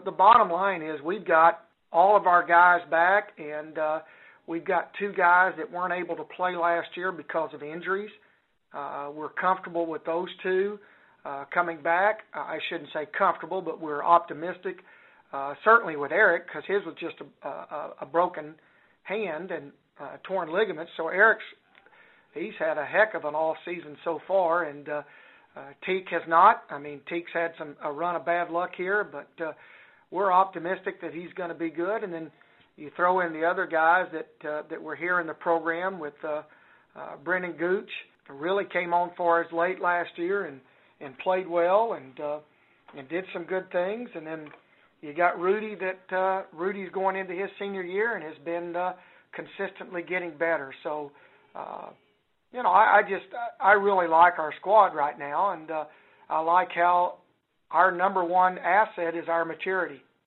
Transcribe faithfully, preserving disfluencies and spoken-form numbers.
The bottom line is we've got all of our guys back, and uh, we've got two guys that weren't able to play last year because of injuries. Uh, we're comfortable with those two uh, coming back. I shouldn't say comfortable, but we're optimistic. Uh, certainly with Eric, because his was just a, a, a broken hand and uh, torn ligaments. So Eric's, he's had a heck of an off season so far, and uh, uh, Teak has not. I mean, Teak's had some a run of bad luck here, but uh, we're optimistic that he's going to be good. And then you throw in the other guys that uh, that were here in the program with uh, uh, Brendan Gooch, really came on for us late last year and, and played well and uh, and did some good things. And then you got Rudy that uh, Rudy's going into his senior year and has been uh, consistently getting better. So, uh, you know, I, I just I really like our squad right now, and uh, I like how our number one asset is our maturity.